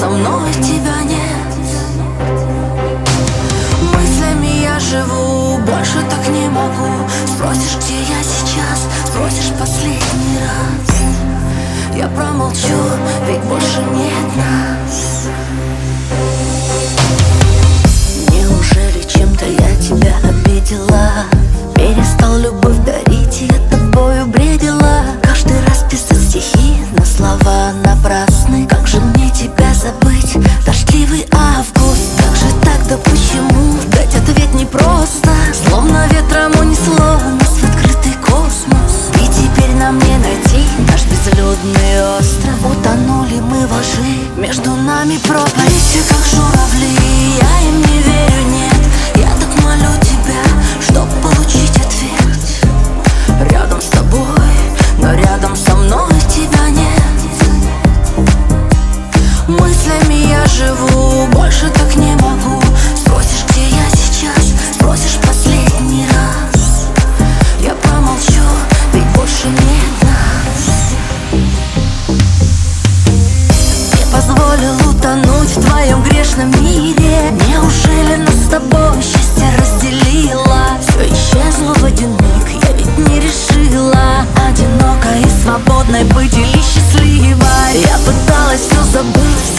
мной тебя нет. Мыслями я живу, больше так не могу. Спросишь, где я сейчас, спросишь последний раз, я промолчу, ведь больше нет нас. Неужели чем-то я тебя обидела? Перестал любовь дарить, я тобою бредила. Каждый раз писать стихи на слова напрасны. Как же мне тебя забыть, дождливый август? Как же так, да почему? Дать ответ непросто. Словно ветром унесло нас в открытый космос. И теперь нам не найти наш безлюдный остров. Утонули мы во лжи, между нами пропасть. Летите как журавли, я им не верю, нет. Я так молю тебя, чтоб получить ответ. Рядом с тобой, но рядом со мной тебя нет. Мыслями я живу, больше так не могу. Спросишь, где я сейчас, спросишь последний раз, я промолчу, ведь больше нет нас. Не позволил утонуть в твоем грешном мире. Неужели нас с тобой счастье разделило? Все исчезло в один миг, я ведь не решила одинокой и свободной быть или счастливой. Я пыталась все забыть,